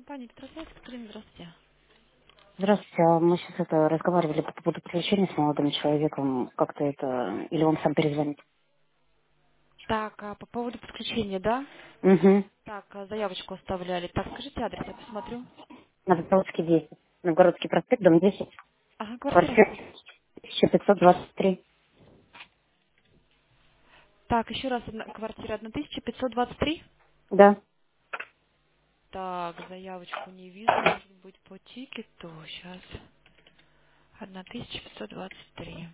Компания Петросвет, Катерина, здравствуйте. Здравствуйте, мы сейчас разговаривали по поводу подключения с молодым человеком, как-то это, или он сам перезвонит? Так, по поводу подключения, да? Угу. Так, заявочку оставляли. Так, скажите адрес, я посмотрю. Новгородский 10. Новгородский проспект, дом 10, Ага, квартира. квартира 1523. Так, еще раз, квартира 1523. Да. Так, заявочку не вижу, может быть, по тикету. Сейчас. 1523.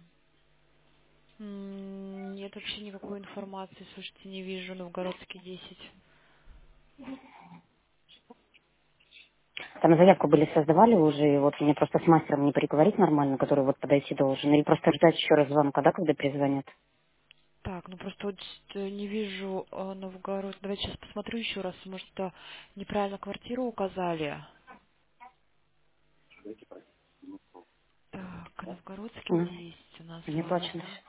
Нет вообще никакой информации, слушайте, не вижу. Новгородский 10. Там заявку были создавали уже, и вот мне просто с мастером не переговорить нормально, который вот подойти должен, или просто ждать еще раз звонка, да, когда перезвонят? Так, ну просто вот не вижу Новгород. Давайте сейчас посмотрю еще раз. Может, неправильно квартиру указали. Так, Новгородский Ну, 10 у нас с не вами, плачем. да?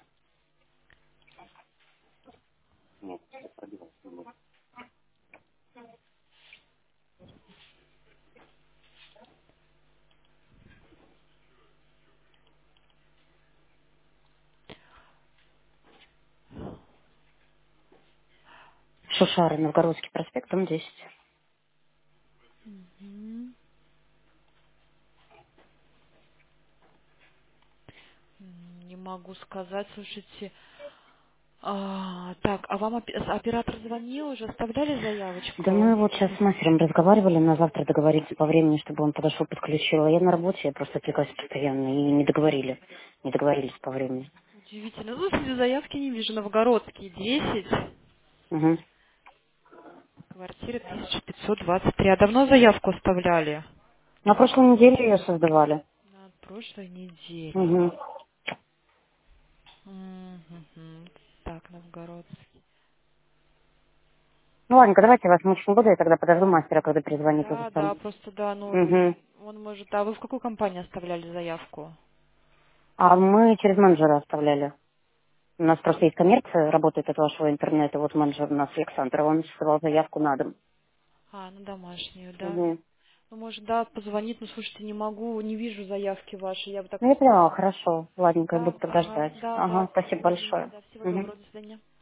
Шушары, Новгородский проспект, дом 10. Мгм. Не могу сказать, слушайте. Так, а вам оператор звонил уже, оставляли Да заявочку? мы вот сейчас с мастером разговаривали, на завтра договориться по времени, чтобы он подошел, подключил. А я на работе, я просто отвлекаюсь постоянно, и не договорили. Не договорились по времени. Удивительно. Слушайте, заявки не вижу. Новгородский 10, Угу. квартира 1523. А давно заявку оставляли? На прошлой неделе ее создавали. На прошлой неделе. Угу. Мгм. Так, Новгородский. Ну ладненько, давайте я вас мучить не буду, я тогда подожду мастера, когда перезвонит уже Да, сам. да, просто да, ну, Угу. он может... А вы в какую компанию оставляли заявку? А мы через менеджера оставляли. У нас просто есть коммерция, работает от вашего интернета. Вот менеджер у нас Александр, он создавал заявку на дом. На домашнюю, да. Угу. Ну, может, да, позвонить, но, слушайте, не могу, не вижу заявки вашей, я бы так Ну я поняла, посмотрела. хорошо. Ладненько, я Да, буду тогда ага, ждать. да, да, Ага, спасибо спасибо, большое. да, всего Угу. доброго, до свидания.